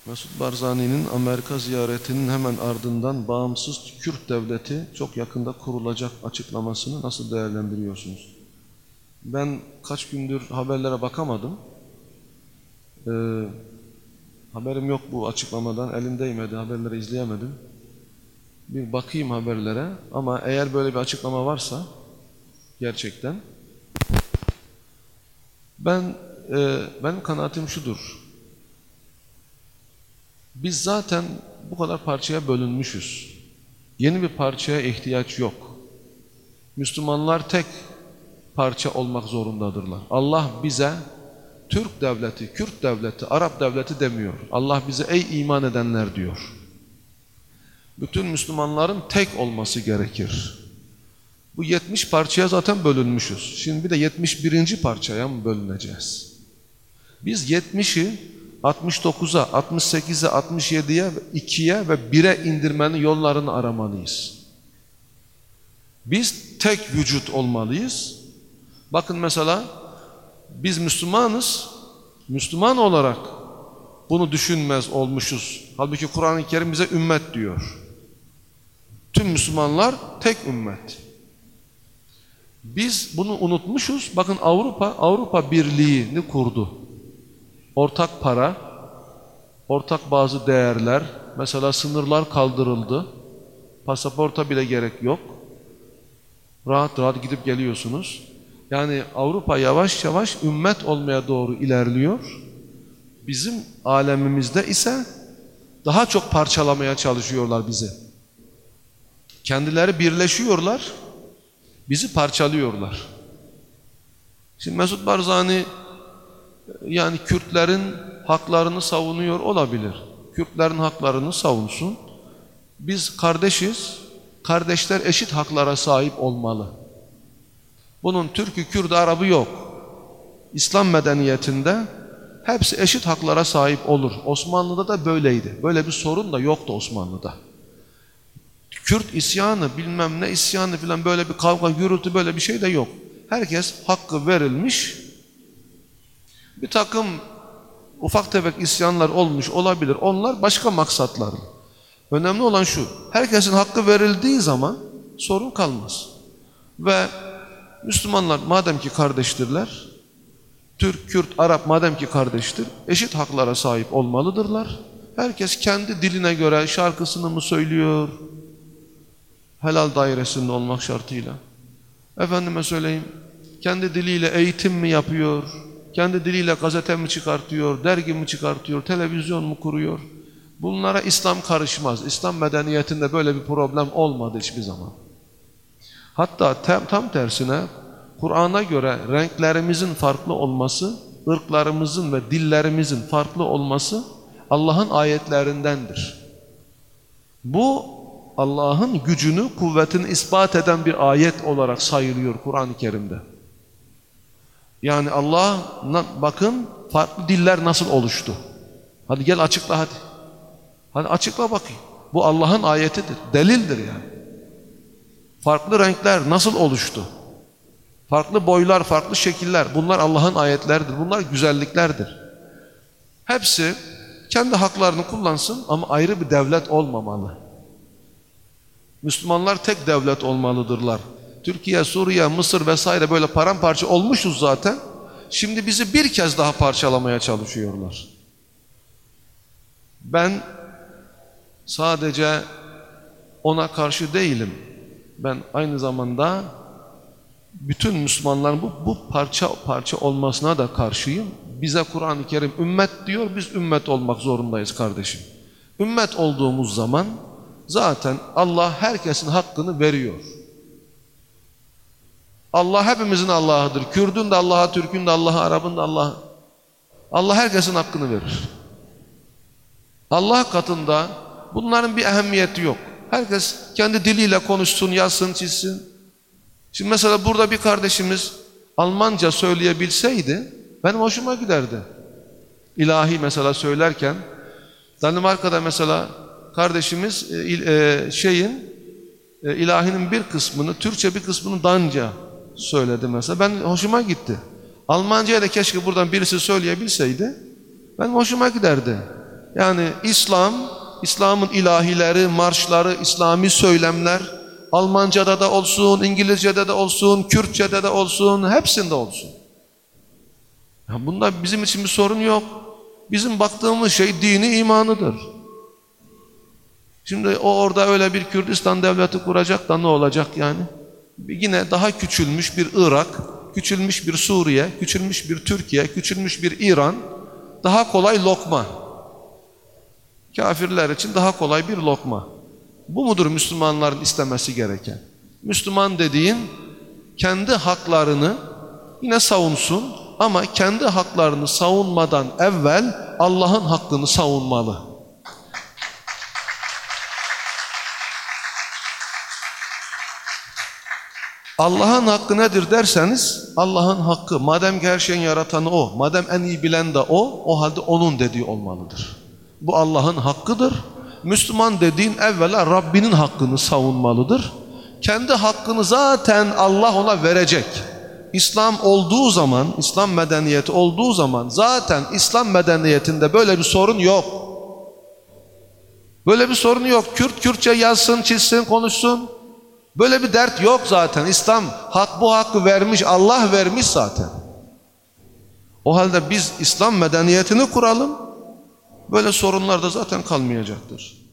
Mesut Barzani'nin Amerika ziyaretinin hemen ardından bağımsız Kürt devleti çok yakında kurulacak açıklamasını nasıl değerlendiriyorsunuz? Ben kaç gündür haberlere bakamadım. Haberim yok bu açıklamadan, elimdeydi, haberleri izleyemedim. Bir bakayım haberlere ama eğer böyle bir açıklama varsa gerçekten benim kanaatim şudur. Biz zaten bu kadar parçaya bölünmüşüz. Yeni bir parçaya ihtiyaç yok. Müslümanlar tek parça olmak zorundadırlar. Allah bize Türk devleti, Kürt devleti, Arap devleti demiyor. Allah bize ey iman edenler diyor. Bütün Müslümanların tek olması gerekir. Bu 70 parçaya zaten bölünmüşüz. Şimdi bir de 71. parçaya mı bölüneceğiz? Biz 70'i 69'a, 68'e, 67'ye, 2'ye ve 1'e indirmenin yollarını aramalıyız. Biz tek vücut olmalıyız. Bakın mesela biz Müslümanız, Müslüman olarak bunu düşünmez olmuşuz. Halbuki Kur'an-ı Kerim bize ümmet diyor. Tüm Müslümanlar tek ümmet. Biz bunu unutmuşuz. Bakın Avrupa Birliği'ni kurdu. Ortak para, ortak bazı değerler, mesela sınırlar kaldırıldı. Pasaporta bile gerek yok. Rahat rahat gidip geliyorsunuz. Yani Avrupa yavaş yavaş ümmet olmaya doğru ilerliyor. Bizim alemimizde ise daha çok parçalamaya çalışıyorlar bizi. Kendileri birleşiyorlar, bizi parçalıyorlar. Şimdi Mesut Barzani yani Kürtlerin haklarını savunuyor olabilir. Kürtlerin haklarını savunsun. Biz kardeşiz. Kardeşler eşit haklara sahip olmalı. Bunun Türk'ü, Kürd'ü, Arap'ı yok. İslam medeniyetinde hepsi eşit haklara sahip olur. Osmanlı'da da böyleydi. Böyle bir sorun da yoktu Osmanlı'da. Kürt isyanı, bilmem ne isyanı falan böyle bir kavga, gürültü böyle bir şey de yok. Herkes hakkı verilmiş. Bir takım ufak tefek isyanlar olmuş olabilir. Onlar başka maksatları. Önemli olan şu, herkesin hakkı verildiği zaman sorun kalmaz. Ve Müslümanlar madem ki kardeştirler, Türk, Kürt, Arap madem ki kardeştir, eşit haklara sahip olmalıdırlar. Herkes kendi diline göre şarkısını mı söylüyor, helal dairesinde olmak şartıyla. Efendime söyleyeyim, kendi diliyle eğitim mi yapıyor, kendi diliyle gazete mi çıkartıyor, dergi mi çıkartıyor, televizyon mu kuruyor? Bunlara İslam karışmaz. İslam medeniyetinde böyle bir problem olmadı hiçbir zaman. Hatta tam tersine Kur'an'a göre renklerimizin farklı olması, ırklarımızın ve dillerimizin farklı olması Allah'ın ayetlerindendir. Bu Allah'ın gücünü, kuvvetini ispat eden bir ayet olarak sayılıyor Kur'an-ı Kerim'de. Yani Allah, bakın farklı diller nasıl oluştu? Hadi gel açıkla hadi. Hadi açıkla bakayım. Bu Allah'ın ayetidir, delildir yani. Farklı renkler nasıl oluştu? Farklı boylar, farklı şekiller. Bunlar Allah'ın ayetleridir. Bunlar güzelliklerdir. Hepsi kendi haklarını kullansın ama ayrı bir devlet olmamalı. Müslümanlar tek devlet olmalıdırlar. Türkiye, Suriye, Mısır vesaire böyle paramparça olmuşuz zaten. Şimdi bizi bir kez daha parçalamaya çalışıyorlar. Ben sadece ona karşı değilim. Ben aynı zamanda bütün Müslümanların bu parça olmasına da karşıyım. Bize Kur'an-ı Kerim ümmet diyor, biz ümmet olmak zorundayız kardeşim. Ümmet olduğumuz zaman zaten Allah herkesin hakkını veriyor. Allah hepimizin Allah'ıdır. Kürdün de Allah'a, Türk'ün de Allah'a, Arap'ın da Allah'a. Allah herkesin hakkını verir. Allah katında bunların bir ehemmiyeti yok. Herkes kendi diliyle konuşsun, yazsın, çizsin. Şimdi mesela burada bir kardeşimiz Almanca söyleyebilseydi benim hoşuma giderdi. İlahi mesela söylerken Danimarka'da mesela kardeşimiz ilahinin bir kısmını, Türkçe bir kısmını Danca söyledi mesela. Ben hoşuma gitti. Almanca'ya da keşke buradan birisi söyleyebilseydi benim hoşuma giderdi. Yani İslam'ın ilahileri, marşları, İslami söylemler Almanca'da da olsun, İngilizce'de de olsun, Kürtçe'de de olsun, hepsinde olsun. Ya bunda bizim için bir sorun yok. Bizim baktığımız şey dini imanıdır. Şimdi o orada öyle bir Kürdistan devleti kuracak da ne olacak yani? Yine daha küçülmüş bir Irak, küçülmüş bir Suriye, küçülmüş bir Türkiye, küçülmüş bir İran, daha kolay lokma. Kafirler için daha kolay bir lokma. Bu mudur Müslümanların istemesi gereken? Müslüman dediğin kendi haklarını yine savunsun ama kendi haklarını savunmadan evvel Allah'ın hakkını savunmalı. Allah'ın hakkı nedir derseniz, Allah'ın hakkı, madem ki her şeyin yaratanı O, madem en iyi bilen de O halde O'nun dediği olmalıdır. Bu Allah'ın hakkıdır. Müslüman dediğin evvela Rabbinin hakkını savunmalıdır. Kendi hakkını zaten Allah ona verecek. İslam olduğu zaman, İslam medeniyeti olduğu zaman zaten İslam medeniyetinde böyle bir sorun yok. Böyle bir sorun yok. Kürt Kürtçe yazsın, çizsin, konuşsun. Böyle bir dert yok zaten. İslam bu hakkı vermiş, Allah vermiş zaten. O halde biz İslam medeniyetini kuralım. Böyle sorunlar da zaten kalmayacaktır.